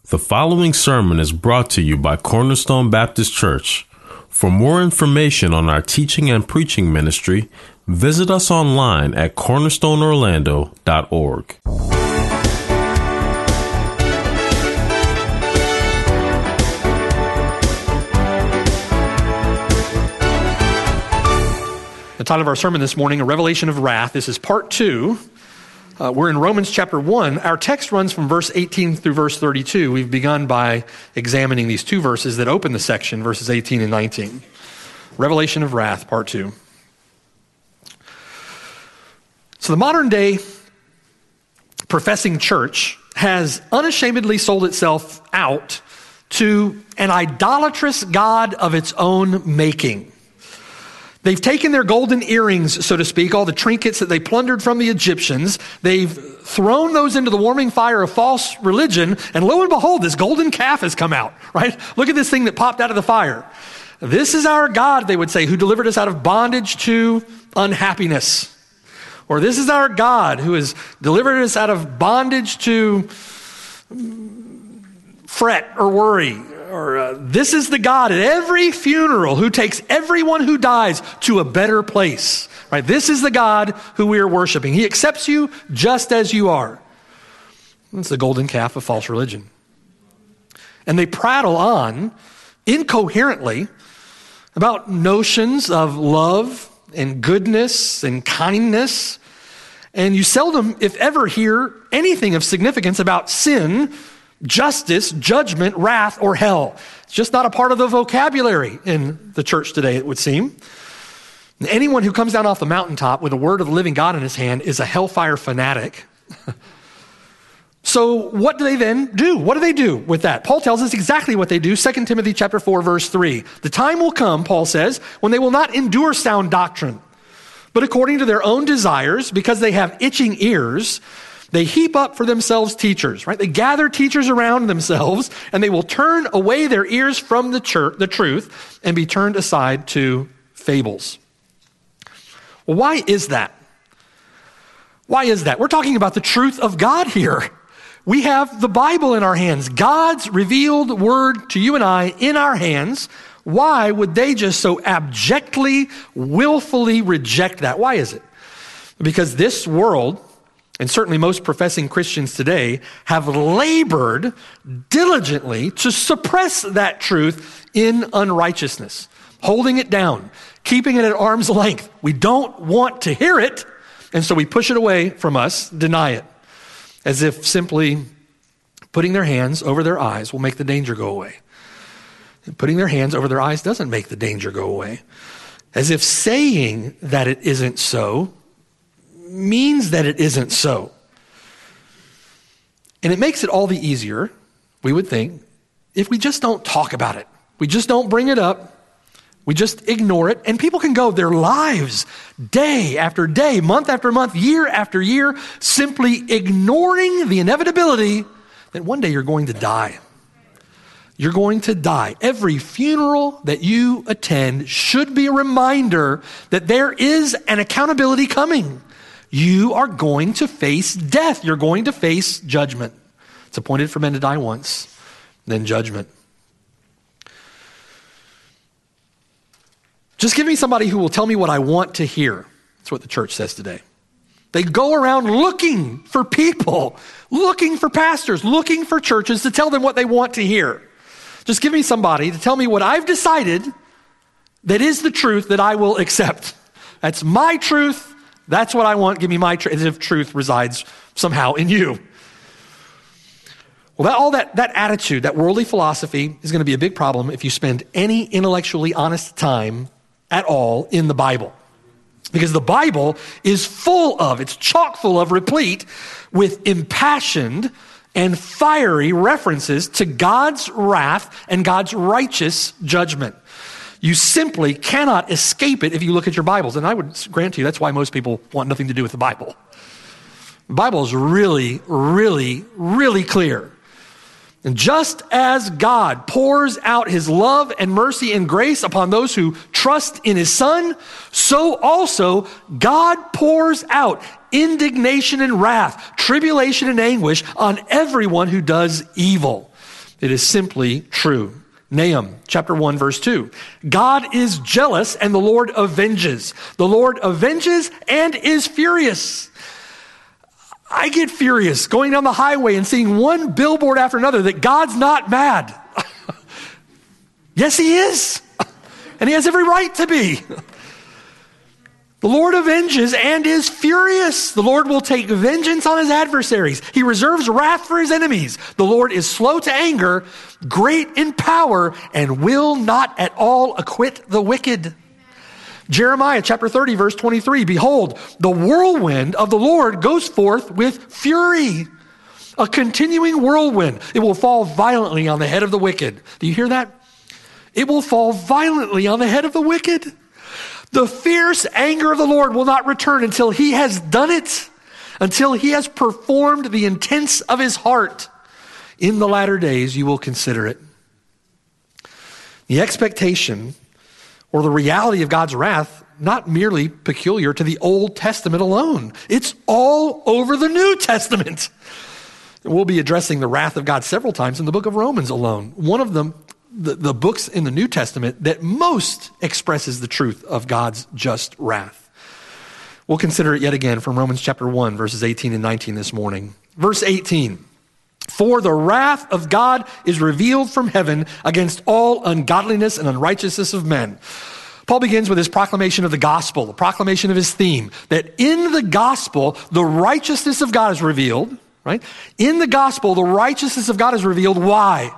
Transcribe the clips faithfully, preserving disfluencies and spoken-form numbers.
The following sermon is brought to you by Cornerstone Baptist Church. For more information on our teaching and preaching ministry, visit us online at cornerstone orlando dot org. The title of our sermon this morning, A Revelation of Wrath. This is part two. Uh, we're in Romans chapter one. Our text runs from verse eighteen through verse thirty-two. We've begun by examining these two verses that open the section, verses eighteen and nineteen. Revelation of Wrath, part two. So the modern day professing church has unashamedly sold itself out to an idolatrous god of its own making. They've taken their golden earrings, so to speak, all the trinkets that they plundered from the Egyptians. They've thrown those into the warming fire of false religion, and lo and behold, this golden calf has come out, right? Look at this thing that popped out of the fire. This is our God, they would say, who delivered us out of bondage to unhappiness. Or this is our God who has delivered us out of bondage to fret or worry. Or uh, this is the God at every funeral who takes everyone who dies to a better place. Right? This is the God who we are worshiping. He accepts you just as you are. That's the golden calf of false religion. And they prattle on incoherently about notions of love and goodness and kindness. And you seldom, if ever, hear anything of significance about sin, justice, judgment, wrath, or hell. It's just not a part of the vocabulary in the church today, it would seem. Anyone who comes down off the mountaintop with a word of the living God in his hand is a hellfire fanatic. So what do they then do? What do they do with that? Paul tells us exactly what they do. Second Timothy chapter four, verse three. The time will come, Paul says, when they will not endure sound doctrine, but according to their own desires, because they have itching ears, they heap up for themselves teachers, right? They gather teachers around themselves, and they will turn away their ears from the church, the truth, and be turned aside to fables. Well, why is that? Why is that? We're talking about the truth of God here. We have the Bible in our hands, God's revealed word to you and I in our hands. Why would they just so abjectly, willfully reject that? Why is it? Because this world, and certainly most professing Christians today, have labored diligently to suppress that truth in unrighteousness, holding it down, keeping it at arm's length. We don't want to hear it, and so we push it away from us, deny it, as if simply putting their hands over their eyes will make the danger go away. And putting their hands over their eyes doesn't make the danger go away. As if saying that it isn't so means that it isn't so. And it makes it all the easier, we would think, if we just don't talk about it. We just don't bring it up. We just ignore it. And people can go their lives day after day, month after month, year after year, simply ignoring the inevitability that one day you're going to die. You're going to die. Every funeral that you attend should be a reminder that there is an accountability coming. You are going to face death. You're going to face judgment. It's appointed for men to die once, then judgment. Just give me somebody who will tell me what I want to hear. That's what the church says today. They go around looking for people, looking for pastors, looking for churches to tell them what they want to hear. Just give me somebody to tell me what I've decided that is the truth that I will accept. That's my truth. That's what I want. Give me my truth, as if truth resides somehow in you. Well, that, all that, that attitude, that worldly philosophy is going to be a big problem if you spend any intellectually honest time at all in the Bible. Because the Bible is full of, it's chock full of, replete with impassioned and fiery references to God's wrath and God's righteous judgment. You simply cannot escape it if you look at your Bibles. And I would grant to you, that's why most people want nothing to do with the Bible. The Bible is really, really, really clear. And just as God pours out his love and mercy and grace upon those who trust in his Son, so also God pours out indignation and wrath, tribulation and anguish on everyone who does evil. It is simply true. Nahum chapter one, verse two. God is jealous and the Lord avenges. The Lord avenges and is furious. I get furious going down the highway and seeing one billboard after another that God's not mad. Yes, he is. And he has every right to be. The Lord avenges and is furious. The Lord will take vengeance on his adversaries. He reserves wrath for his enemies. The Lord is slow to anger, great in power, and will not at all acquit the wicked. Jeremiah chapter thirty, verse twenty-three. Behold, the whirlwind of the Lord goes forth with fury. A continuing whirlwind. It will fall violently on the head of the wicked. Do you hear that? It will fall violently on the head of the wicked. The fierce anger of the Lord will not return until he has done it, until he has performed the intents of his heart. In the latter days, you will consider it. The expectation or the reality of God's wrath, not merely peculiar to the Old Testament alone. It's all over the New Testament. We'll be addressing the wrath of God several times in the book of Romans alone. One of them, The, the books in the New Testament that most expresses the truth of God's just wrath. We'll consider it yet again from Romans chapter one, verses eighteen and nineteen this morning. Verse eighteen, for the wrath of God is revealed from heaven against all ungodliness and unrighteousness of men. Paul begins with his proclamation of the gospel, the proclamation of his theme, that in the gospel, the righteousness of God is revealed, right? In the gospel, the righteousness of God is revealed. Why?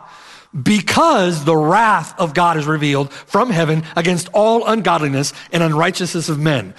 Because the wrath of God is revealed from heaven against all ungodliness and unrighteousness of men.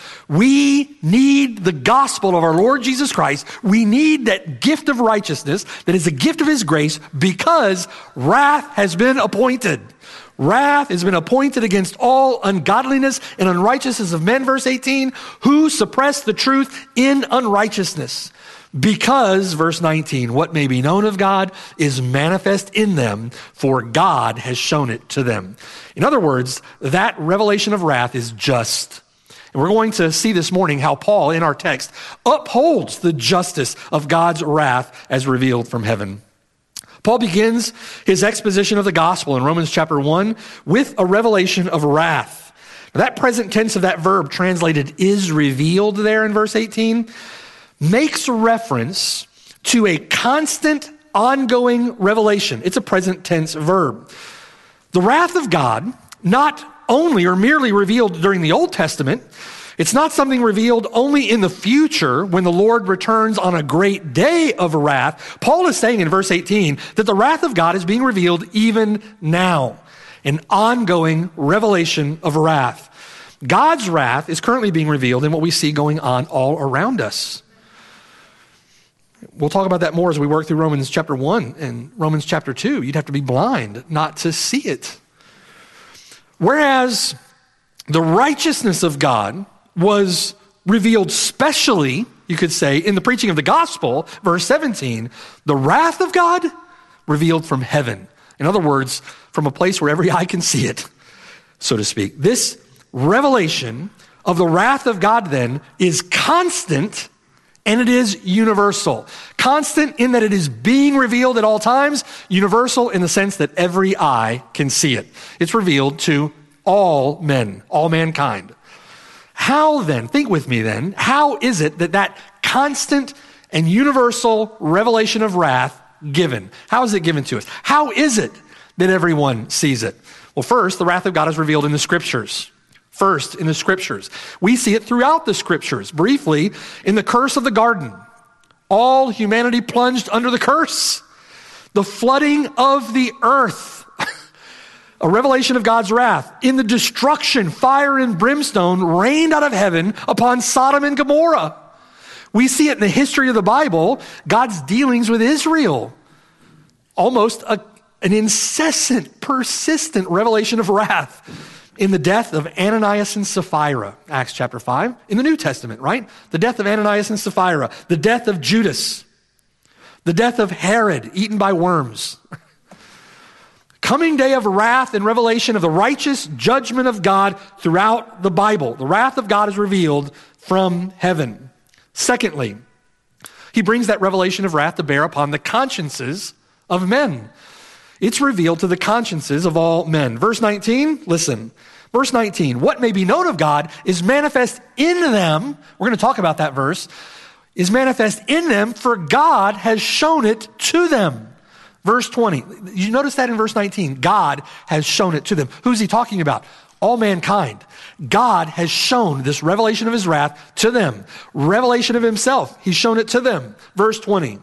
We need the gospel of our Lord Jesus Christ. We need that gift of righteousness that is a gift of his grace because wrath has been appointed. Wrath has been appointed against all ungodliness and unrighteousness of men, verse eighteen, who suppress the truth in unrighteousness. Because, verse nineteen, what may be known of God is manifest in them, for God has shown it to them. In other words, that revelation of wrath is just. And we're going to see this morning how Paul, in our text, upholds the justice of God's wrath as revealed from heaven. Paul begins his exposition of the gospel in Romans chapter one with a revelation of wrath. Now, that present tense of that verb translated is revealed there in verse eighteen makes reference to a constant, ongoing revelation. It's a present tense verb. The wrath of God, not only or merely revealed during the Old Testament, it's not something revealed only in the future when the Lord returns on a great day of wrath. Paul is saying in verse eighteen that the wrath of God is being revealed even now, an ongoing revelation of wrath. God's wrath is currently being revealed in what we see going on all around us. We'll talk about that more as we work through Romans chapter one and Romans chapter two. You'd have to be blind not to see it. Whereas the righteousness of God was revealed specially, you could say, in the preaching of the gospel, verse seventeen, the wrath of God revealed from heaven. In other words, from a place where every eye can see it, so to speak. This revelation of the wrath of God then is constant and it is universal. Constant in that it is being revealed at all times, universal in the sense that every eye can see it. It's revealed to all men, all mankind. How then, think with me then, how is it that that constant and universal revelation of wrath given? How is it given to us? How is it that everyone sees it? Well, first, the wrath of God is revealed in the scriptures. First, in the scriptures. We see it throughout the scriptures. Briefly, in the curse of the garden, all humanity plunged under the curse. The flooding of the earth, a revelation of God's wrath. In the destruction, fire and brimstone rained out of heaven upon Sodom and Gomorrah. We see it in the history of the Bible, God's dealings with Israel. Almost a, an incessant, persistent revelation of wrath. In the death of Ananias and Sapphira, Acts chapter five, in the New Testament, right? The death of Ananias and Sapphira, the death of Judas, the death of Herod, eaten by worms. Coming day of wrath and revelation of the righteous judgment of God throughout the Bible. The wrath of God is revealed from heaven. Secondly, he brings that revelation of wrath to bear upon the consciences of men. It's revealed to the consciences of all men. Verse nineteen, listen. Verse nineteen, what may be known of God is manifest in them. We're going to talk about that verse. Is manifest in them, for God has shown it to them. Verse twenty, you notice that in verse nineteen, God has shown it to them. Who's he talking about? All mankind. God has shown this revelation of his wrath to them. Revelation of himself, he's shown it to them. Verse twenty,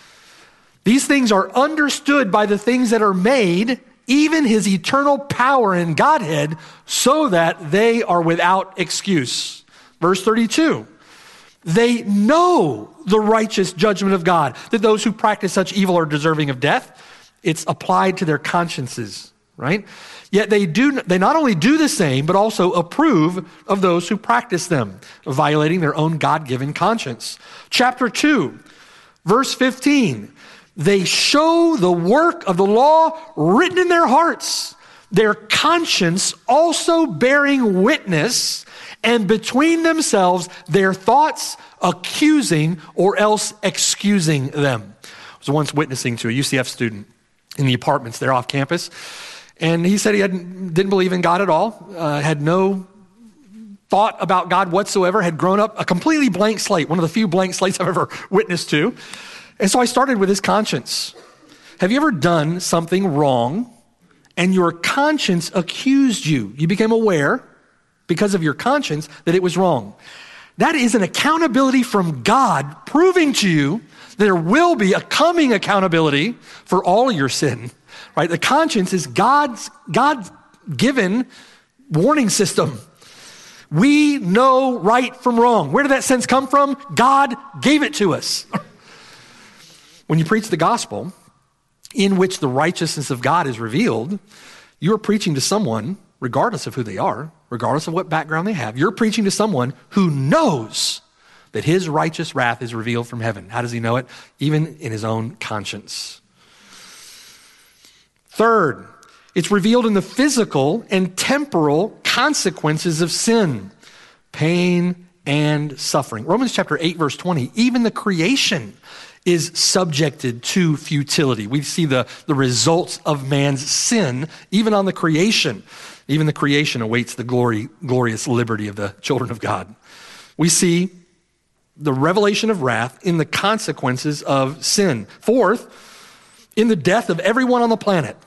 these things are understood by the things that are made, even his eternal power and Godhead, so that they are without excuse. Verse thirty-two, they know the righteous judgment of God, that those who practice such evil are deserving of death. It's applied to their consciences, right? Yet they do, they not only do the same, but also approve of those who practice them, violating their own God-given conscience. Chapter two, verse fifteen, they show the work of the law written in their hearts, their conscience also bearing witness, and between themselves their thoughts accusing or else excusing them. I was once witnessing to a U C F student in the apartments there off campus, and he said he hadn't, didn't believe in God at all, uh, had no thought about God whatsoever, had grown up a completely blank slate, one of the few blank slates I've ever witnessed to. And so I started with his conscience. Have you ever done something wrong and your conscience accused you? You became aware because of your conscience that it was wrong. That is an accountability from God proving to you that there will be a coming accountability for all of your sin, right? The conscience is God's God-given warning system. We know right from wrong. Where did that sense come from? God gave it to us. When you preach the gospel, in which the righteousness of God is revealed, you're preaching to someone, regardless of who they are, regardless of what background they have, you're preaching to someone who knows that his righteous wrath is revealed from heaven. How does he know it? Even in his own conscience. Third, it's revealed in the physical and temporal consequences of sin, pain and suffering. Romans chapter eight, verse twenty, even the creation is subjected to futility. We see the, the results of man's sin, even on the creation. Even the creation awaits the glory, glorious liberty of the children of God. We see the revelation of wrath in the consequences of sin. Fourth, in the death of everyone on the planet.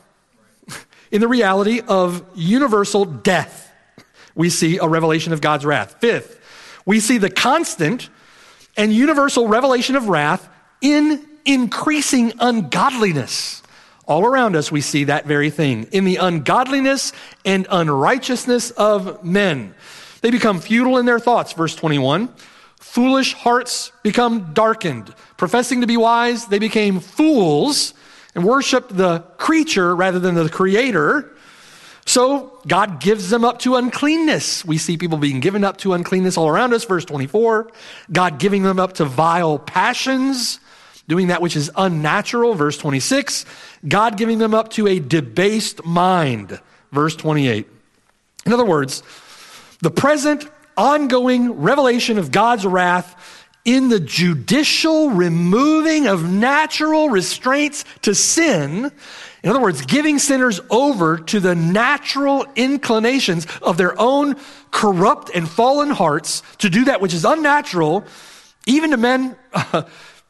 In the reality of universal death, we see a revelation of God's wrath. Fifth, we see the constant and universal revelation of wrath in increasing ungodliness. All around us, we see that very thing. In the ungodliness and unrighteousness of men. They become futile in their thoughts, verse twenty-one. Foolish hearts become darkened. Professing to be wise, they became fools and worshiped the creature rather than the creator. So God gives them up to uncleanness. We see people being given up to uncleanness all around us, verse twenty-four. God giving them up to vile passions, doing that which is unnatural, verse twenty-six. God giving them up to a debased mind, verse twenty-eight. In other words, the present ongoing revelation of God's wrath in the judicial removing of natural restraints to sin. In other words, giving sinners over to the natural inclinations of their own corrupt and fallen hearts to do that which is unnatural, even to men, uh,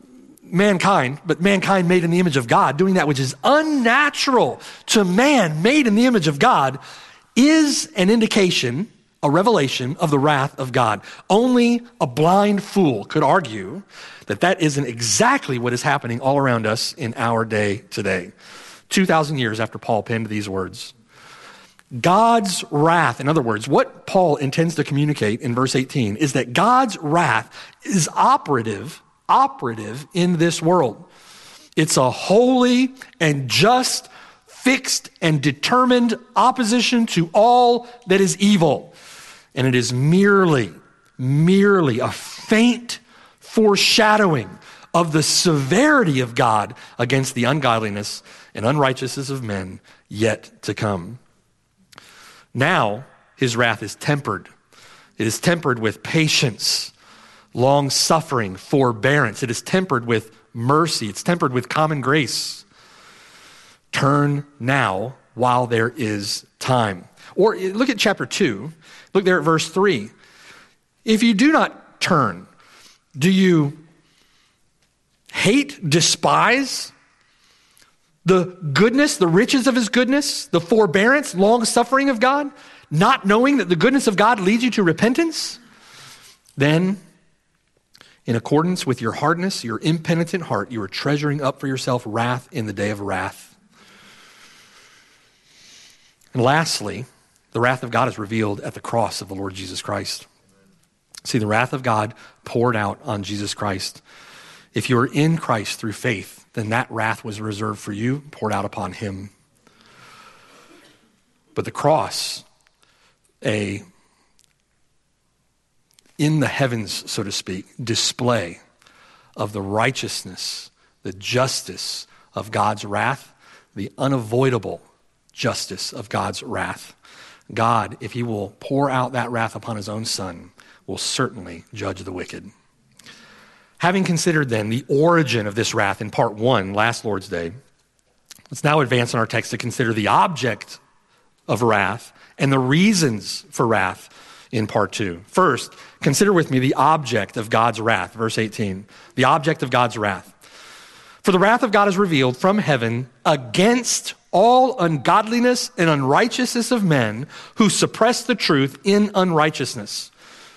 mankind, but mankind made in the image of God, doing that which is unnatural to man made in the image of God, is an indication, a revelation of the wrath of God. Only a blind fool could argue that that isn't exactly what is happening all around us in our day today. two thousand years after Paul penned these words. God's wrath, in other words, what Paul intends to communicate in verse eighteen is that God's wrath is operative, operative in this world. It's a holy and just, fixed and determined opposition to all that is evil. And it is merely, merely a faint foreshadowing of the severity of God against the ungodliness and unrighteousness of men yet to come. Now, his wrath is tempered. It is tempered with patience, long-suffering, forbearance. It is tempered with mercy. It's tempered with common grace. Turn now while there is time. Or look at chapter two. Look there at verse three. If you do not turn, do you hate, despise the goodness, the riches of his goodness, the forbearance, long-suffering of God, not knowing that the goodness of God leads you to repentance? Then, in accordance with your hardness, your impenitent heart, you are treasuring up for yourself wrath in the day of wrath. And lastly, the wrath of God is revealed at the cross of the Lord Jesus Christ. See, the wrath of God poured out on Jesus Christ. If you are in Christ through faith, then that wrath was reserved for you, poured out upon him. But the cross, a, in the heavens, so to speak, display of the righteousness, the justice of God's wrath, the unavoidable justice of God's wrath. God, if he will pour out that wrath upon his own son, will certainly judge the wicked. Having considered then the origin of this wrath in part one, last Lord's Day, let's now advance in our text to consider the object of wrath and the reasons for wrath in part two. First, consider with me the object of God's wrath, verse eighteen. The object of God's wrath. For the wrath of God is revealed from heaven against all ungodliness and unrighteousness of men who suppress the truth in unrighteousness.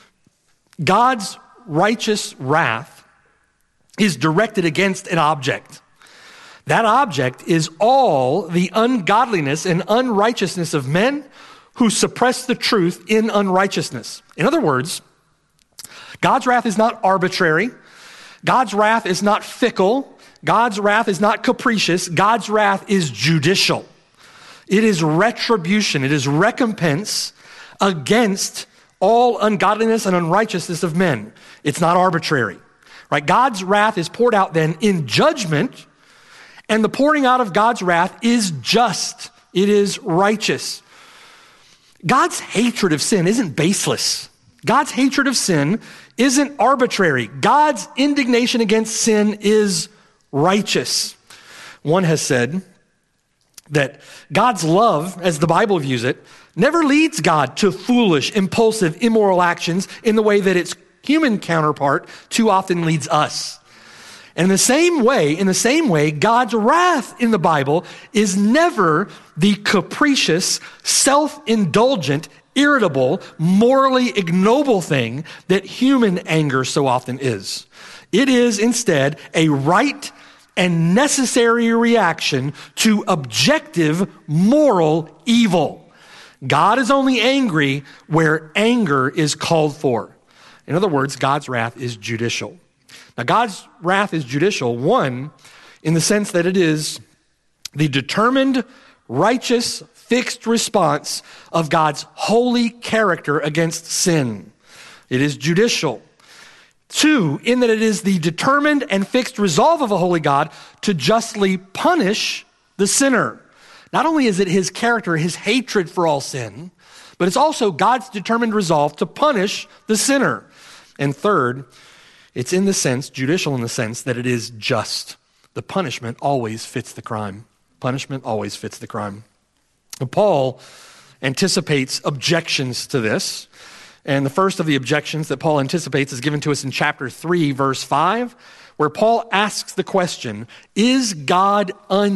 God's righteous wrath is directed against an object. That object is all the ungodliness and unrighteousness of men who suppress the truth in unrighteousness. In other words, God's wrath is not arbitrary. God's wrath is not fickle. God's wrath is not capricious. God's wrath is judicial. It is retribution. It is recompense against all ungodliness and unrighteousness of men. It's not arbitrary, right? God's wrath is poured out then in judgment, and the pouring out of God's wrath is just. It is righteous. God's hatred of sin isn't baseless. God's hatred of sin isn't arbitrary. God's indignation against sin is righteous. One has said that God's love, as the Bible views it, never leads God to foolish, impulsive, immoral actions in the way that its human counterpart too often leads us. And in the same way, in the same way, God's wrath in the Bible is never the capricious, self-indulgent, irritable, morally ignoble thing that human anger so often is. It is instead a right and necessary reaction to objective moral evil. God is only angry where anger is called for. In other words, God's wrath is judicial. Now, God's wrath is judicial, one, in the sense that it is the determined, righteous, fixed response of God's holy character against sin. It is judicial. Two, in that it is the determined and fixed resolve of a holy God to justly punish the sinner. Not only is it his character, his hatred for all sin, but it's also God's determined resolve to punish the sinner. And third, it's in the sense, judicial in the sense, that it is just. The punishment always fits the crime. Punishment always fits the crime. But Paul anticipates objections to this. And the first of the objections that Paul anticipates is given to us in chapter three, verse five, where Paul asks the question, is God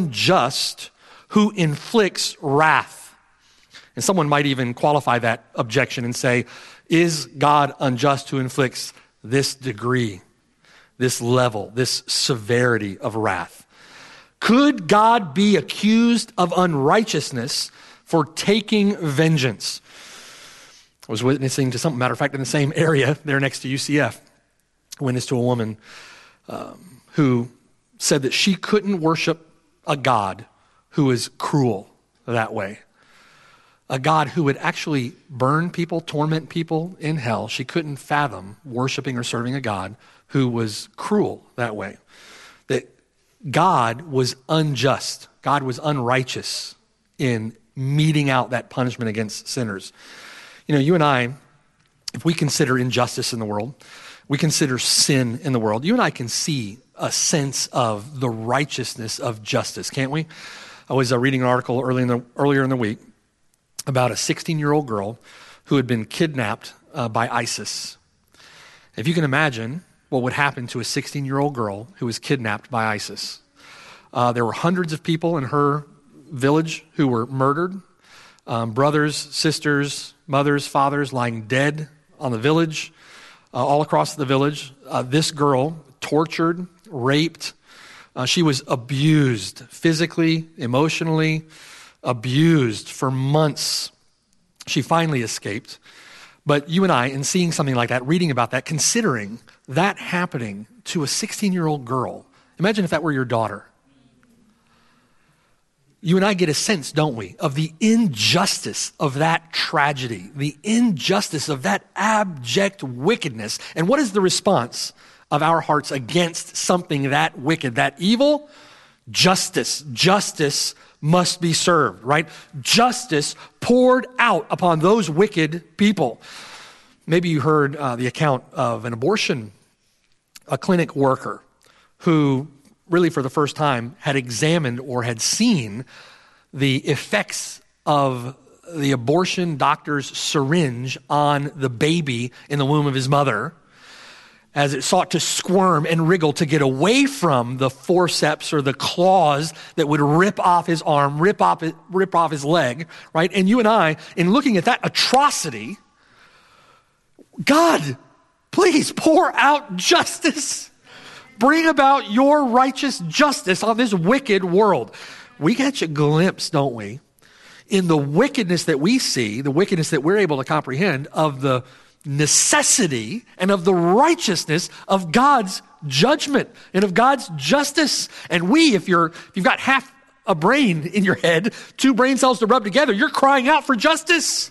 unjust who inflicts wrath? And someone might even qualify that objection and say, is God unjust who inflicts this degree, this level, this severity of wrath? Could God be accused of unrighteousness for taking vengeance? I was witnessing to some, matter of fact, in the same area there next to U C F. I witnessed to a woman um, who said that she couldn't worship a God who is cruel that way. A God who would actually burn people, torment people in hell. She couldn't fathom worshiping or serving a God who was cruel that way. That God was unjust. God was unrighteous in meting out that punishment against sinners. You know, you and I, if we consider injustice in the world, we consider sin in the world, you and I can see a sense of the righteousness of justice, can't we? I was uh, reading an article early in the, earlier in the week about a sixteen-year-old girl who had been kidnapped uh, by ISIS. If you can imagine what would happen to a sixteen-year-old girl who was kidnapped by ISIS. Uh, there were hundreds of people in her village who were murdered. Um, brothers, sisters, mothers, fathers lying dead on the village, uh, all across the village. Uh, this girl tortured, raped. Uh, she was abused physically, emotionally, abused for months. She finally escaped. But you and I, in seeing something like that, reading about that, considering that happening to a sixteen-year-old girl, imagine if that were your daughter. You and I get a sense, don't we, of the injustice of that tragedy, the injustice of that abject wickedness. And what is the response of our hearts against something that wicked, that evil? Justice. Justice must be served, right? Justice poured out upon those wicked people. Maybe you heard uh, the account of an abortion, a clinic worker who really for the first time had examined or had seen the effects of the abortion doctor's syringe on the baby in the womb of his mother as it sought to squirm and wriggle to get away from the forceps or the claws that would rip off his arm, rip off his, rip off his leg, right? And you and I, in looking at that atrocity, God, please pour out justice. Bring about your righteous justice on this wicked world. We catch a glimpse, don't we, in the wickedness that we see, the wickedness that we're able to comprehend of the necessity and of the righteousness of God's judgment and of God's justice. And we, if you're, if you've got half a brain in your head, two brain cells to rub together, you're crying out for justice.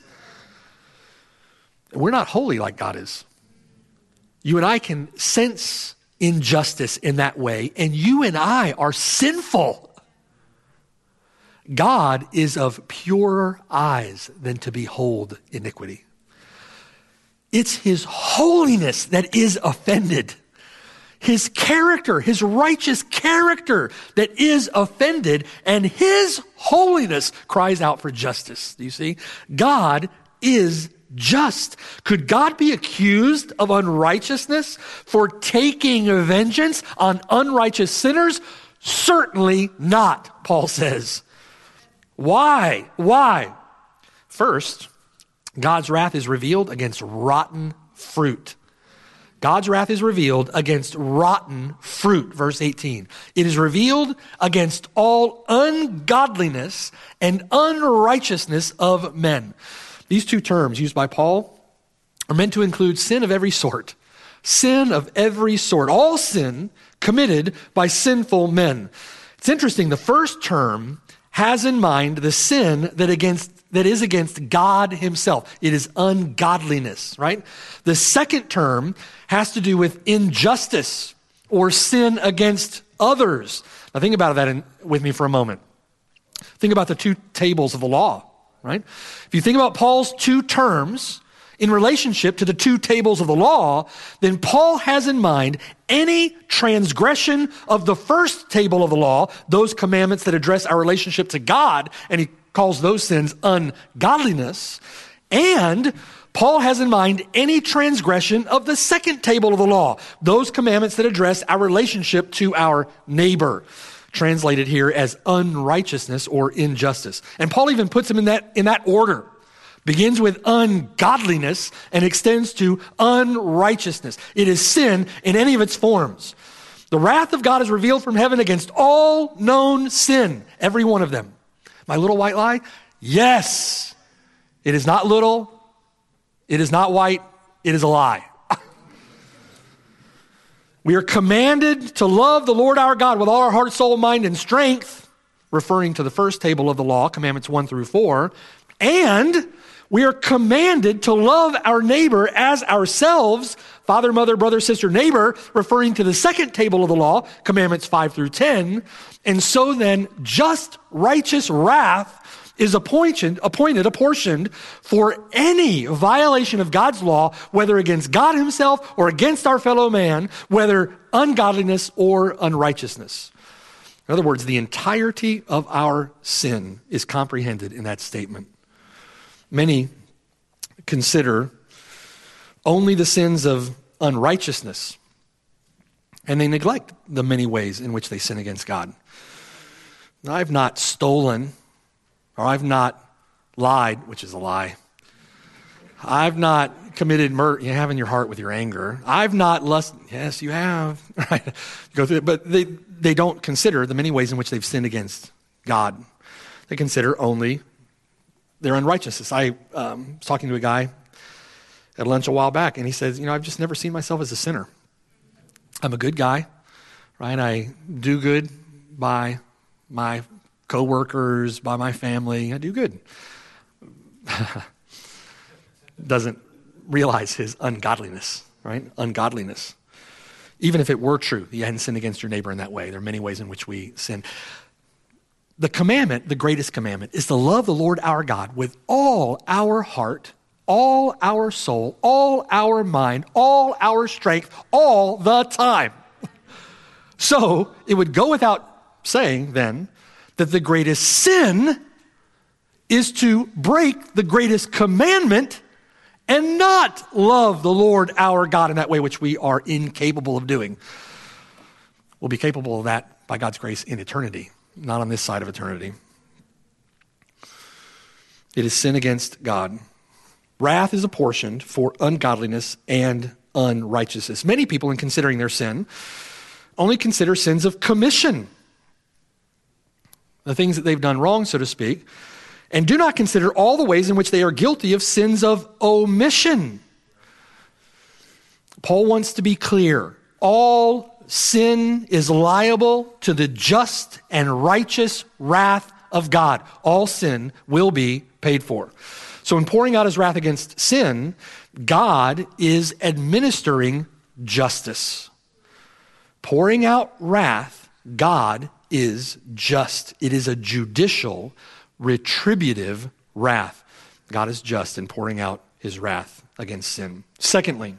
We're not holy like God is. You and I can sense injustice in that way, and you and I are sinful. God is of purer eyes than to behold iniquity. It's his holiness that is offended. His character, his righteous character that is offended, and his holiness cries out for justice. Do you see? God is just. Could God be accused of unrighteousness for taking vengeance on unrighteous sinners? Certainly not, Paul says. Why? Why? First, God's wrath is revealed against rotten fruit. God's wrath is revealed against rotten fruit, verse eighteen. It is revealed against all ungodliness and unrighteousness of men. These two terms used by Paul are meant to include sin of every sort. Sin of every sort. All sin committed by sinful men. It's interesting. The first term has in mind the sin that against that is against God himself. It is ungodliness, right? The second term has to do with injustice or sin against others. Now think about that in, with me for a moment. Think about the two tables of the law. Right? If you think about Paul's two terms in relationship to the two tables of the law, then Paul has in mind any transgression of the first table of the law, those commandments that address our relationship to God, and he calls those sins ungodliness, and Paul has in mind any transgression of the second table of the law, those commandments that address our relationship to our neighbor, translated here as unrighteousness or injustice. And Paul even puts them in that, in that order. Begins with ungodliness and extends to unrighteousness. It is sin in any of its forms. The wrath of God is revealed from heaven against all known sin, every one of them. My little white lie? Yes. It is not little. It is not white. It is a lie. We are commanded to love the Lord our God with all our heart, soul, mind, and strength, referring to the first table of the law, commandments one through four. And we are commanded to love our neighbor as ourselves, father, mother, brother, sister, neighbor, referring to the second table of the law, commandments five through ten. And so then, just righteous wrath is appointed, appointed, apportioned for any violation of God's law, whether against God himself or against our fellow man, whether ungodliness or unrighteousness. In other words, the entirety of our sin is comprehended in that statement. Many consider only the sins of unrighteousness, and they neglect the many ways in which they sin against God. I've not stolen, or I've not lied, which is a lie. I've not committed murder. You have in your heart with your anger. I've not lust. Yes, you have. Right? Go through it, but they they don't consider the many ways in which they've sinned against God. They consider only their unrighteousness. I um, was talking to a guy at lunch a while back, and he says, you know, I've just never seen myself as a sinner. I'm a good guy, right? I do good by my coworkers, by my family. I do good. Doesn't realize his ungodliness, right? Ungodliness. Even if it were true, you hadn't sinned against your neighbor in that way. There are many ways in which we sin. The commandment, the greatest commandment, is to love the Lord our God with all our heart, all our soul, all our mind, all our strength, all the time. So it would go without saying then that the greatest sin is to break the greatest commandment and not love the Lord our God in that way which we are incapable of doing. We'll be capable of that by God's grace in eternity, not on this side of eternity. It is sin against God. Wrath is apportioned for ungodliness and unrighteousness. Many people, in considering their sin, only consider sins of commission, the things that they've done wrong, so to speak, and do not consider all the ways in which they are guilty of sins of omission. Paul wants to be clear. All sin is liable to the just and righteous wrath of God. All sin will be paid for. So in pouring out his wrath against sin, God is administering justice. Pouring out wrath, God is just. It is a judicial, retributive wrath. God is just in pouring out his wrath against sin. Secondly,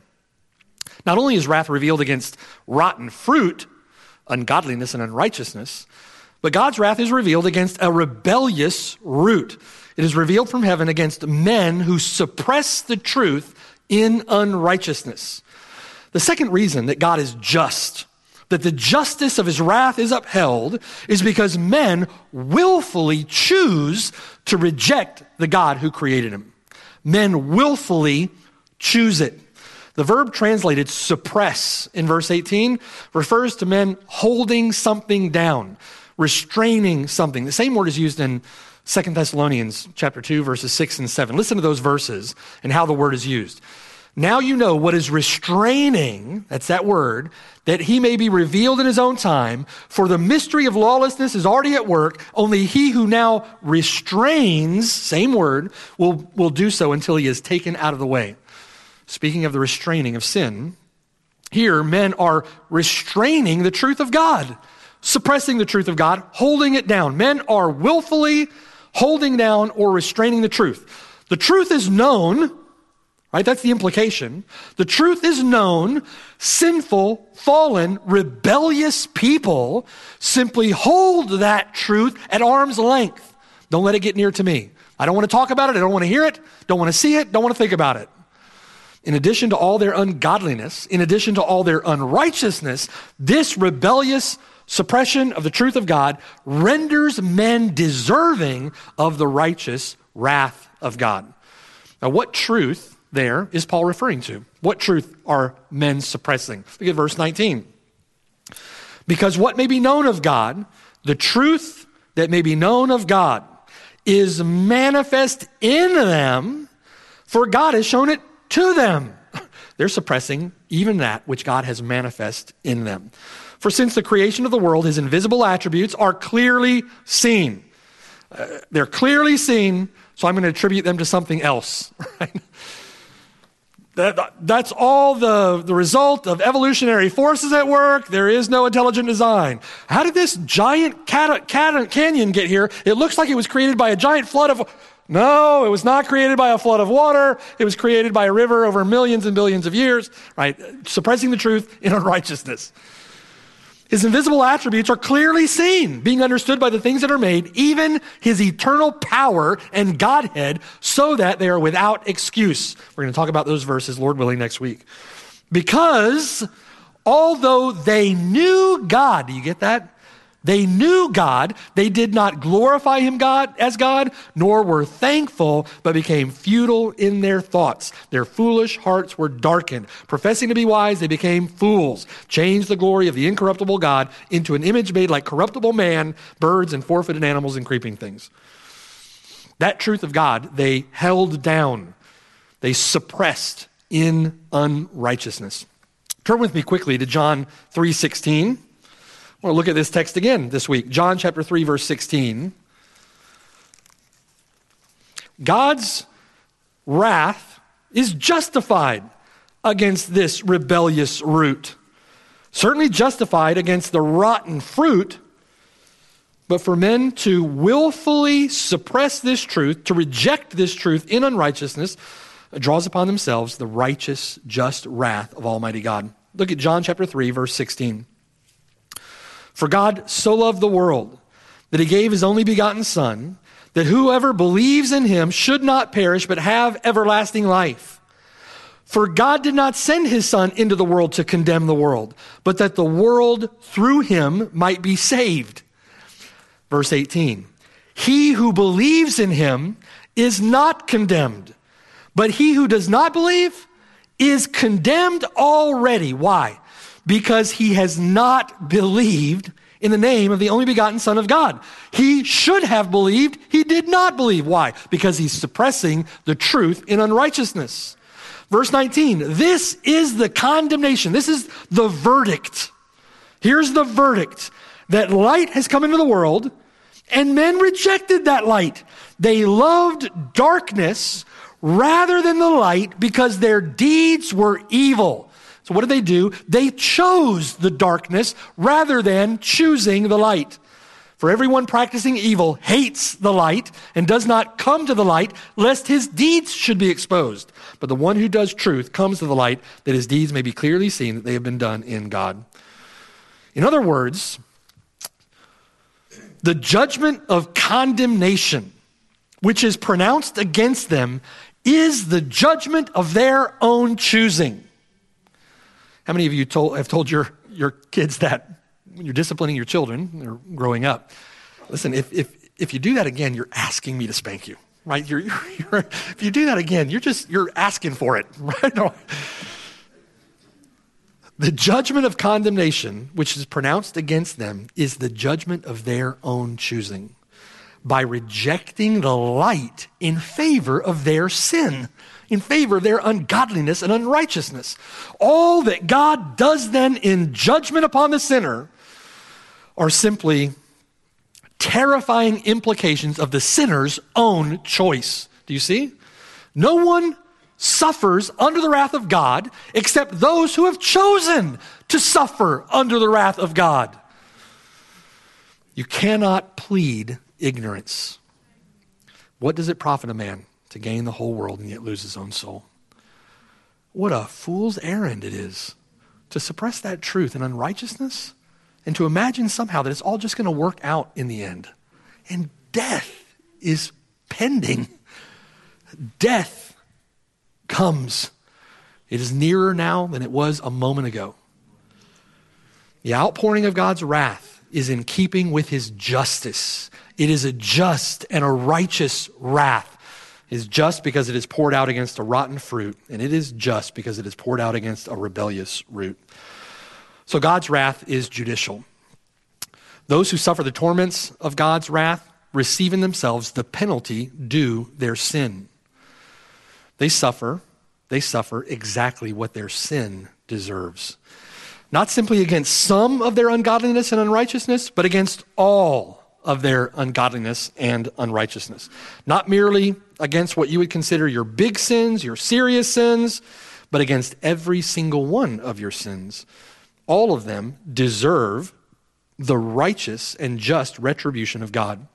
not only is wrath revealed against rotten fruit, ungodliness and unrighteousness, but God's wrath is revealed against a rebellious root. It is revealed from heaven against men who suppress the truth in unrighteousness. The second reason that God is just, that the justice of his wrath is upheld, is because men willfully choose to reject the God who created him. Men willfully choose it. The verb translated suppress in verse eighteen refers to men holding something down, restraining something. The same word is used in Second Thessalonians chapter two, verses six and seven. Listen to those verses and how the word is used. Now you know what is restraining, that's that word, that he may be revealed in his own time, for the mystery of lawlessness is already at work. Only he who now restrains, same word, will, will do so until he is taken out of the way. Speaking of the restraining of sin, here men are restraining the truth of God, suppressing the truth of God, holding it down. Men are willfully holding down or restraining the truth. The truth is known, right? That's the implication. The truth is known. Sinful, fallen, rebellious people simply hold that truth at arm's length. Don't let it get near to me. I don't want to talk about it. I don't want to hear it. Don't want to see it. Don't want to think about it. In addition to all their ungodliness, in addition to all their unrighteousness, this rebellious suppression of the truth of God renders men deserving of the righteous wrath of God. Now, what truth there is Paul referring to? What truth are men suppressing? Look at verse nineteen. Because what may be known of God, the truth that may be known of God, is manifest in them, for God has shown it to them. They're suppressing even that which God has manifest in them. For since the creation of the world, his invisible attributes are clearly seen. Uh, they're clearly seen, so I'm going to attribute them to something else. Right? That, that's all the, the result of evolutionary forces at work. There is no intelligent design. How did this giant cat, cat, canyon get here? It looks like it was created by a giant flood of... No, it was not created by a flood of water. It was created by a river over millions and billions of years, right? Suppressing the truth in unrighteousness. His invisible attributes are clearly seen, being understood by the things that are made, even his eternal power and Godhead, so that they are without excuse. We're going to talk about those verses, Lord willing, next week. Because although they knew God, do you get that? They knew God, they did not glorify him God as God, nor were thankful, but became futile in their thoughts. Their foolish hearts were darkened. Professing to be wise, they became fools, changed the glory of the incorruptible God into an image made like corruptible man, birds, and four-footed animals and creeping things. That truth of God, they held down. They suppressed in unrighteousness. Turn with me quickly to John three sixteen. I want to look at this text again this week. John chapter three, verse sixteen. God's wrath is justified against this rebellious root. Certainly justified against the rotten fruit, but for men to willfully suppress this truth, to reject this truth in unrighteousness, draws upon themselves the righteous, just wrath of Almighty God. Look at John chapter three, verse sixteen. For God so loved the world that he gave his only begotten Son, that whoever believes in him should not perish but have everlasting life. For God did not send his Son into the world to condemn the world, but that the world through him might be saved. Verse eighteen, he who believes in him is not condemned, but he who does not believe is condemned already. Why? Because he has not believed in the name of the only begotten Son of God. He should have believed. He did not believe. Why? Because he's suppressing the truth in unrighteousness. Verse nineteen, this is the condemnation. This is the verdict. Here's the verdict. That light has come into the world, and men rejected that light. They loved darkness rather than the light because their deeds were evil. So what did they do? They chose the darkness rather than choosing the light. For everyone practicing evil hates the light and does not come to the light, lest his deeds should be exposed. But the one who does truth comes to the light, that his deeds may be clearly seen that they have been done in God. In other words, the judgment of condemnation, which is pronounced against them, is the judgment of their own choosing. How many of you told, have told your, your kids that when you're disciplining your children, they're growing up? Listen, if, if, if you do that again, you're asking me to spank you, right? You're, you're, you're, if you do that again, you're just, you're asking for it, right? No. The judgment of condemnation, which is pronounced against them, is the judgment of their own choosing by rejecting the light in favor of their sin, in favor of their ungodliness and unrighteousness. All that God does then in judgment upon the sinner are simply terrifying implications of the sinner's own choice. Do you see? No one suffers under the wrath of God except those who have chosen to suffer under the wrath of God. You cannot plead ignorance. What does it profit a man to gain the whole world and yet lose his own soul? What a fool's errand it is to suppress that truth in unrighteousness and to imagine somehow that it's all just going to work out in the end. And death is pending. Death comes. It is nearer now than it was a moment ago. The outpouring of God's wrath is in keeping with his justice. It is a just and a righteous wrath. It is just because it is poured out against a rotten fruit, and it is just because it is poured out against a rebellious root. So God's wrath is judicial. Those who suffer the torments of God's wrath receive in themselves the penalty due their sin. They suffer, they suffer exactly what their sin deserves. Not simply against some of their ungodliness and unrighteousness, but against all of their ungodliness and unrighteousness. Not merely against what you would consider your big sins, your serious sins, but against every single one of your sins. All of them deserve the righteous and just retribution of God.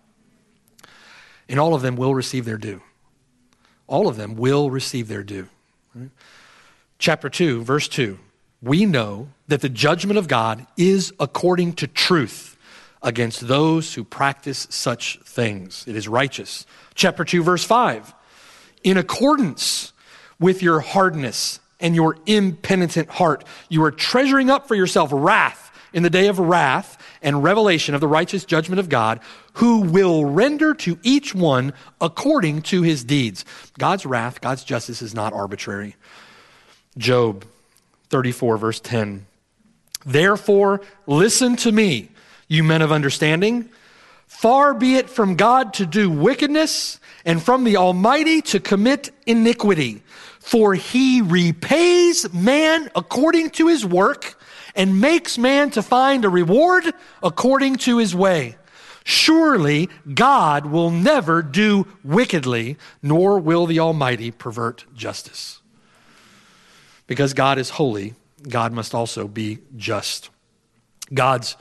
And all of them will receive their due. All of them will receive their due. Right? Chapter two, verse two. we know that the judgment of God is according to truth against those who practice such things. It is righteous. Chapter two, verse five. In accordance with your hardness and your impenitent heart, you are treasuring up for yourself wrath in the day of wrath and revelation of the righteous judgment of God, who will render to each one according to his deeds. God's wrath, God's justice is not arbitrary. Job thirty-four, verse ten. Therefore, listen to me, you men of understanding. Far be it from God to do wickedness, and from the Almighty to commit iniquity. For he repays man according to his work, and makes man to find a reward according to his way. Surely God will never do wickedly, nor will the Almighty pervert justice. Because God is holy, God must also be just. God's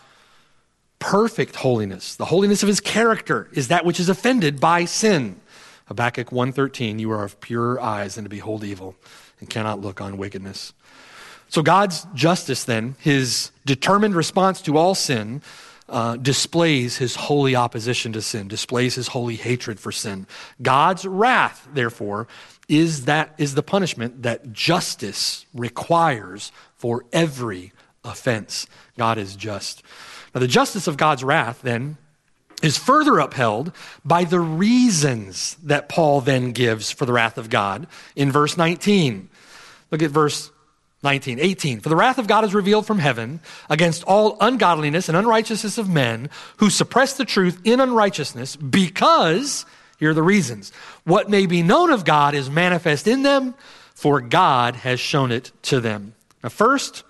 perfect holiness, the holiness of his character, is that which is offended by sin. Habakkuk one thirteen, you are of purer eyes than to behold evil, and cannot look on wickedness. So God's justice then, his determined response to all sin, uh, displays his holy opposition to sin, displays his holy hatred for sin. God's wrath, therefore, is that is the punishment that justice requires for every offense. God is just. Now, the justice of God's wrath, then, is further upheld by the reasons that Paul then gives for the wrath of God in verse nineteen. Look at verse nineteen, eighteen. For the wrath of God is revealed from heaven against all ungodliness and unrighteousness of men who suppress the truth in unrighteousness, because, here are the reasons, what may be known of God is manifest in them, for God has shown it to them. Now first,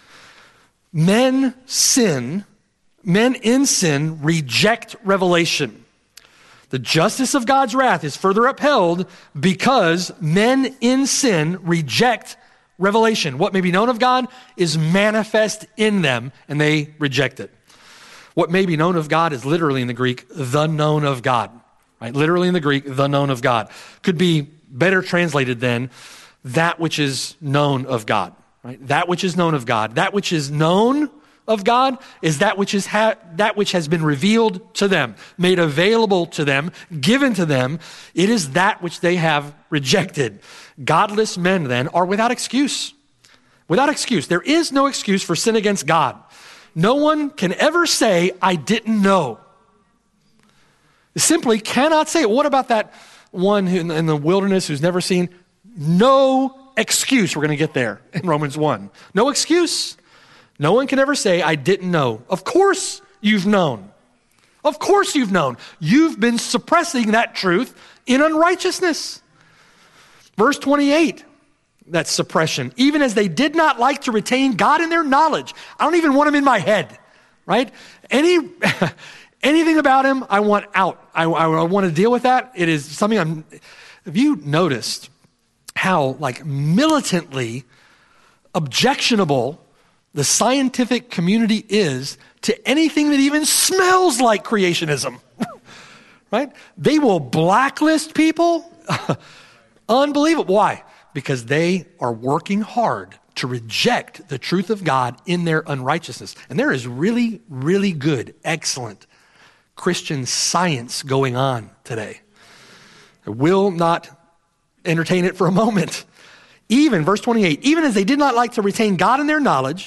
men sin, men in sin reject revelation. The justice of God's wrath is further upheld because men in sin reject revelation. What may be known of God is manifest in them, and they reject it. What may be known of God is literally in the Greek, the known of God. Right? Literally in the Greek, the known of God. Could be better translated then, that which is known of God. Right? That which is known of God. That which is known of God is that which is ha- that which has been revealed to them, made available to them, given to them. It is that which they have rejected. Godless men then are without excuse. Without excuse. There is no excuse for sin against God. No one can ever say, I didn't know. Simply cannot say it. What about that one who in the wilderness who's never seen? No excuse. We're going to get there in Romans one. No excuse. No one can ever say, I didn't know. Of course you've known. Of course you've known. You've been suppressing that truth in unrighteousness. Verse twenty-eight, that's suppression. Even as they did not like to retain God in their knowledge. I don't even want him in my head, right? Any, anything about him, I want out. I, I, I want to deal with that. It is something I'm, have you noticed how like militantly objectionable the scientific community is to anything that even smells like creationism, right? They will blacklist people. Unbelievable. Why? Because they are working hard to reject the truth of God in their unrighteousness. And there is really, really good, excellent Christian science going on today. I will not entertain it for a moment. Even, verse twenty-eight, even as they did not like to retain God in their knowledge,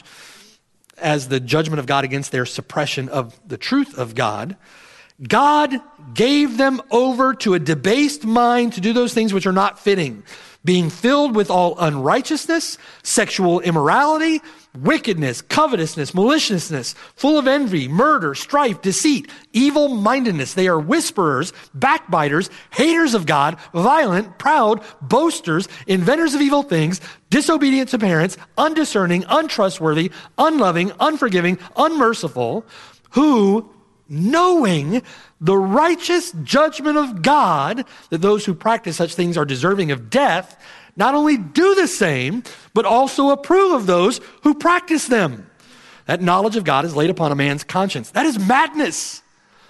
as the judgment of God against their suppression of the truth of God, God gave them over to a debased mind to do those things which are not fitting, being filled with all unrighteousness, sexual immorality, wickedness, covetousness, maliciousness, full of envy, murder, strife, deceit, evil-mindedness. They are whisperers, backbiters, haters of God, violent, proud, boasters, inventors of evil things, disobedient to parents, undiscerning, untrustworthy, unloving, unforgiving, unmerciful, who, knowing the righteous judgment of God, that those who practice such things are deserving of death, not only do the same, but also approve of those who practice them. That knowledge of God is laid upon a man's conscience. That is madness.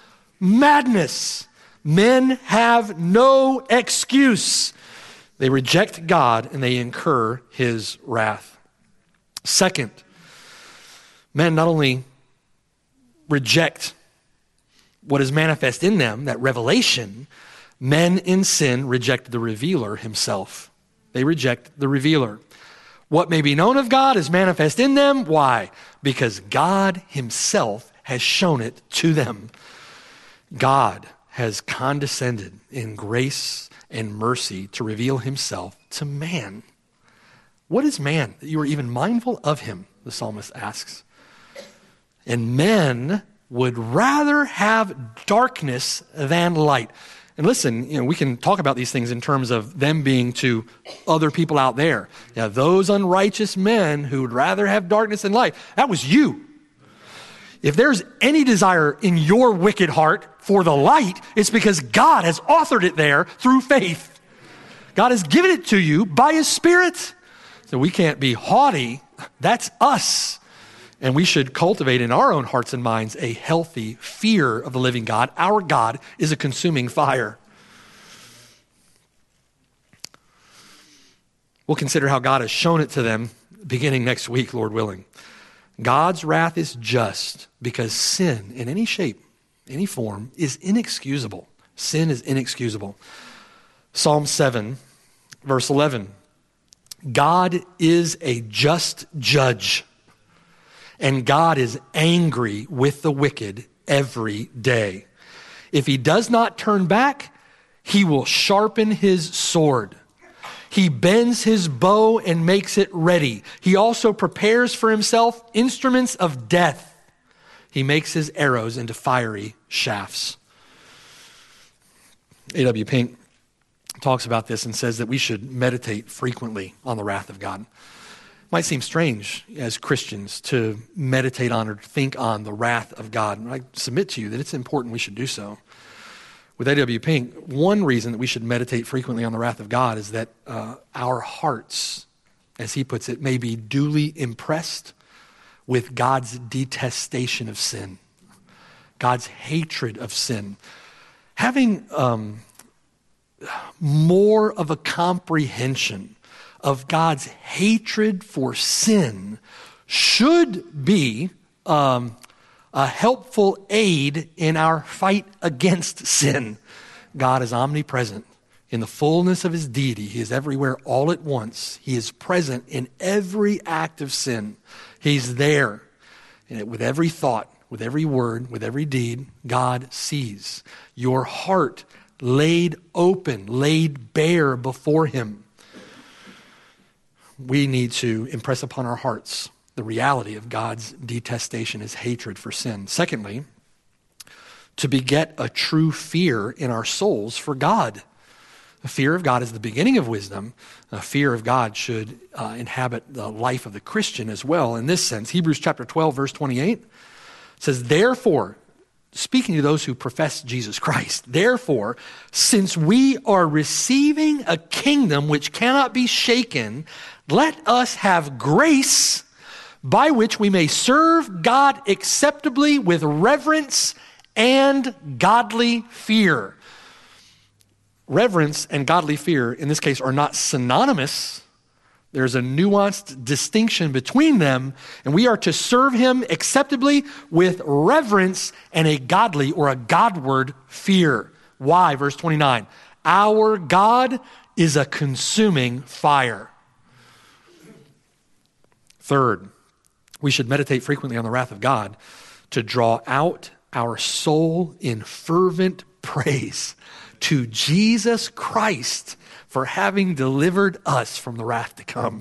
Madness. Men have no excuse. They reject God and they incur his wrath. Second, men not only reject what is manifest in them, that revelation, men in sin reject the revealer himself. They reject the revealer. What may be known of God is manifest in them. Why? Because God himself has shown it to them. God has condescended in grace and mercy to reveal himself to man. What is man that you are even mindful of him? The psalmist asks. And men would rather have darkness than light. And listen, you know, we can talk about these things in terms of them being to other people out there. Yeah, those unrighteous men who would rather have darkness than light. That was you. If there's any desire in your wicked heart for the light, it's because God has authored it there through faith. God has given it to you by his Spirit. So we can't be haughty. That's us. And we should cultivate in our own hearts and minds a healthy fear of the living God. Our God is a consuming fire. We'll consider how God has shown it to them beginning next week, Lord willing. God's wrath is just because sin in any shape, any form, is inexcusable. Sin is inexcusable. Psalm seven, verse eleven. God is a just judge, and God is angry with the wicked every day. If he does not turn back, he will sharpen his sword. He bends his bow and makes it ready. He also prepares for himself instruments of death. He makes his arrows into fiery shafts. A W Pink talks about this and says that we should meditate frequently on the wrath of God. It might seem strange as Christians to meditate on or think on the wrath of God. And I submit to you that it's important we should do so. With A W Pink, one reason that we should meditate frequently on the wrath of God is that uh, our hearts, as he puts it, may be duly impressed with God's detestation of sin, God's hatred of sin. Having um, more of a comprehension of God's hatred for sin should be um, a helpful aid in our fight against sin. God is omnipresent in the fullness of his deity. He is everywhere all at once. He is present in every act of sin. He's there with every thought, with every word, with every deed. God sees your heart laid open, laid bare before him. We need to impress upon our hearts the reality of God's detestation, his hatred for sin. Secondly, to beget a true fear in our souls for God. The fear of God is the beginning of wisdom. A fear of God should uh, inhabit the life of the Christian as well. In this sense, Hebrews chapter twelve, verse twenty-eight says, therefore, speaking to those who profess Jesus Christ, therefore, since we are receiving a kingdom which cannot be shaken, let us have grace by which we may serve God acceptably with reverence and godly fear. Reverence and godly fear, in this case, are not synonymous. There's a nuanced distinction between them, and we are to serve him acceptably with reverence and a godly or a Godward fear. Why? Verse twenty-nine, our God is a consuming fire. Third, we should meditate frequently on the wrath of God to draw out our soul in fervent praise to Jesus Christ for having delivered us from the wrath to come.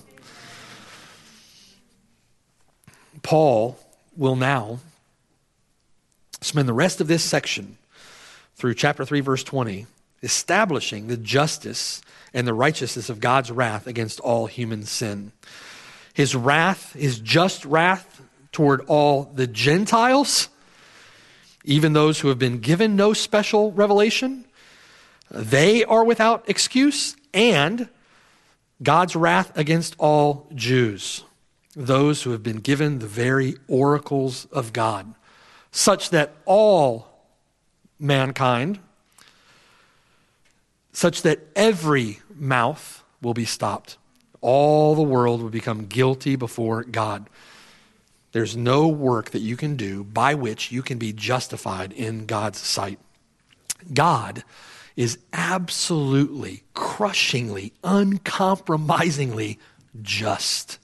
Paul will now spend the rest of this section through chapter three, verse twenty, establishing the justice and the righteousness of God's wrath against all human sin. His wrath, his just wrath toward all the Gentiles, even those who have been given no special revelation, they are without excuse, and God's wrath against all Jews, those who have been given the very oracles of God, such that all mankind, such that every mouth will be stopped. all the world would become guilty before God. There's no work that you can do by which you can be justified in God's sight. God is absolutely, crushingly, uncompromisingly just.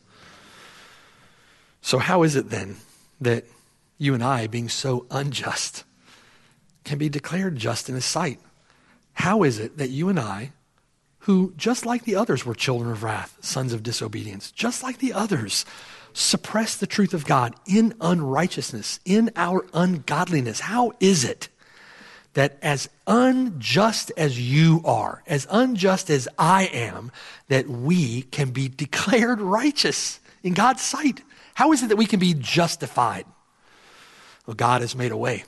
So how is it then that you and I, being so unjust, can be declared just in his sight? How is it that you and I, who just like the others were children of wrath, sons of disobedience, just like the others, suppress the truth of God in unrighteousness, in our ungodliness, how is it that as unjust as you are, as unjust as I am, that we can be declared righteous in God's sight? How is it that we can be justified? Well, God has made a way.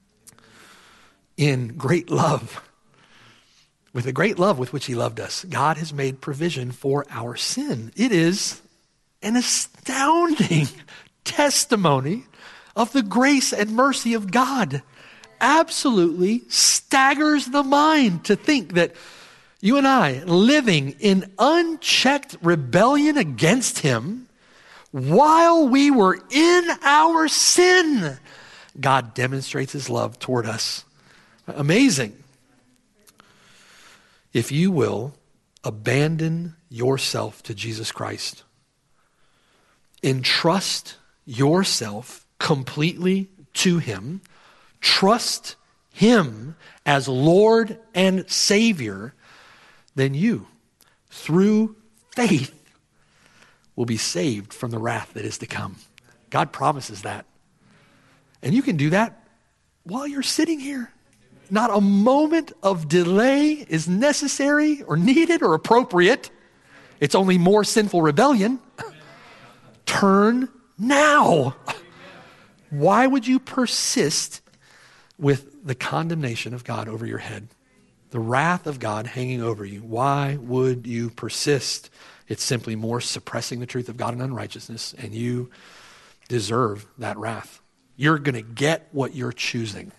In great love, with the great love with which he loved us, God has made provision for our sin. It is an astounding testimony of the grace and mercy of God. Absolutely staggers the mind to think that you and I, living in unchecked rebellion against him, while we were in our sin, God demonstrates his love toward us. Amazing. If you will abandon yourself to Jesus Christ, entrust yourself completely to him, trust him as Lord and Savior, then you, through faith, will be saved from the wrath that is to come. God promises that. And you can do that while you're sitting here. Not a moment of delay is necessary or needed or appropriate. It's only more sinful rebellion. Turn now. Why would you persist with the condemnation of God over your head? The wrath of God hanging over you. Why would you persist? It's simply more suppressing the truth of God in unrighteousness, and you deserve that wrath. You're going to get what you're choosing.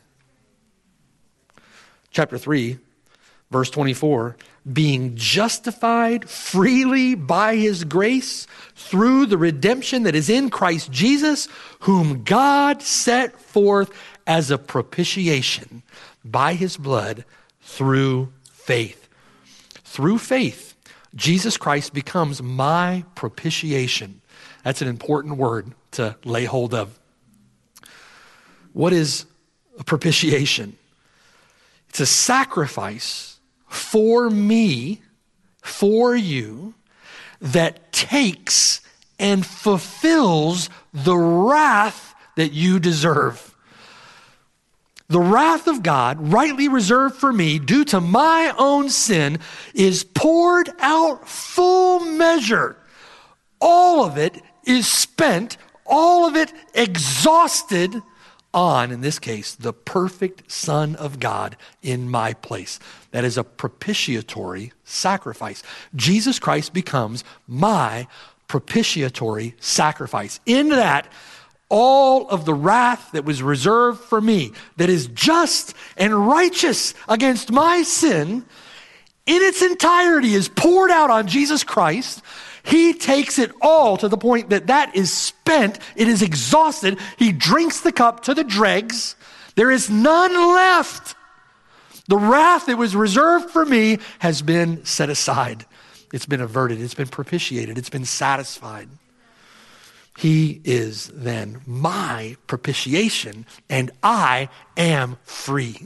Chapter three, verse twenty-four, being justified freely by his grace through the redemption that is in Christ Jesus, whom God set forth as a propitiation by his blood through faith. Through faith, Jesus Christ becomes my propitiation. That's an important word to lay hold of. What is a propitiation? It's a sacrifice for me, for you, that takes and fulfills the wrath that you deserve. The wrath of God, rightly reserved for me due to my own sin, is poured out full measure. All of it is spent, all of it exhausted on, in this case, the perfect Son of God in my place. That is a propitiatory sacrifice. Jesus Christ becomes my propitiatory sacrifice. In that, all of the wrath that was reserved for me, that is just and righteous against my sin, in its entirety is poured out on Jesus Christ. He takes it all to the point that that is spent. It is exhausted. He drinks the cup to the dregs. There is none left. The wrath that was reserved for me has been set aside. It's been averted. It's been propitiated. It's been satisfied. He is then my propitiation, and I am free.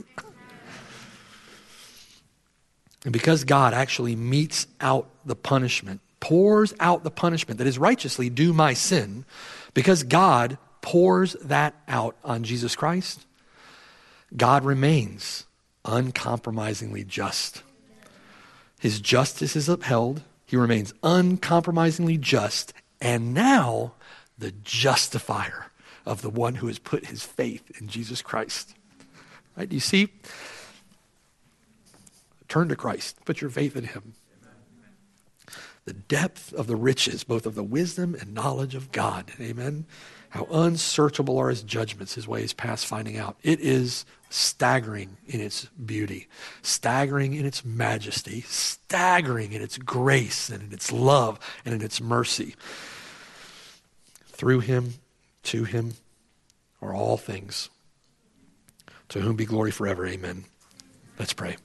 And because God actually metes out the punishment, pours out the punishment that is righteously due my sin, because God pours that out on Jesus Christ, God remains uncompromisingly just. His justice is upheld. He remains uncompromisingly just. And now, the justifier of the one who has put his faith in Jesus Christ. Right? Do you see? Turn to Christ. Put your faith in him. the depth of the riches, both of the wisdom and knowledge of God. Amen. How unsearchable are his judgments, his ways past finding out. It is staggering in its beauty, staggering in its majesty, staggering in its grace and in its love and in its mercy. Through him, to him, are all things. To whom be glory forever. Amen. Let's pray.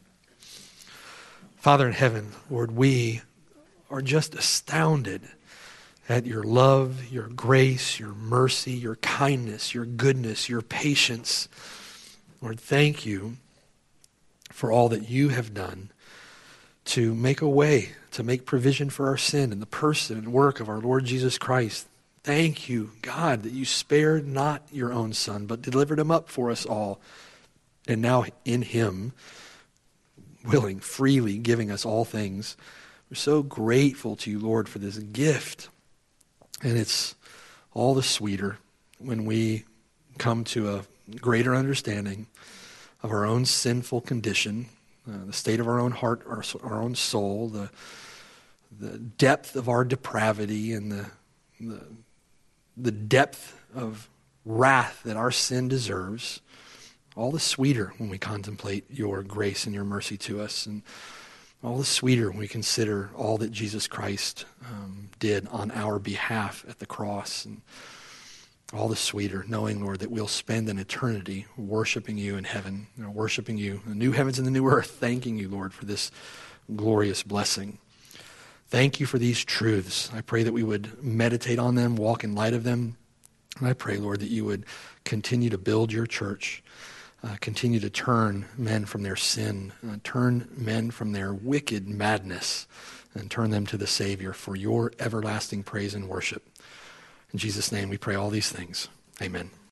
Father in heaven, Lord, we are just astounded at your love, your grace, your mercy, your kindness, your goodness, your patience. Lord, thank you for all that you have done to make a way, to make provision for our sin in the person and work of our Lord Jesus Christ. Thank you, God, that you spared not your own Son, but delivered him up for us all. And now in him, willing, freely giving us all things. We're so grateful to you, Lord, for this gift. And it's all the sweeter when we come to a greater understanding of our own sinful condition, uh, the state of our own heart, our, our own soul, the the depth of our depravity, and the, the the depth of wrath that our sin deserves. All the sweeter when we contemplate your grace and your mercy to us, and all the sweeter when we consider all that Jesus Christ um, did on our behalf at the cross. And all the sweeter knowing, Lord, that we'll spend an eternity worshiping you in heaven, you know, worshiping you in the new heavens and the new earth, thanking you, Lord, for this glorious blessing. Thank you for these truths. I pray that we would meditate on them, walk in light of them. And I pray, Lord, that you would continue to build your church. Uh, continue to turn men from their sin, uh, turn men from their wicked madness, and turn them to the Savior for your everlasting praise and worship. In Jesus' name we pray all these things. Amen.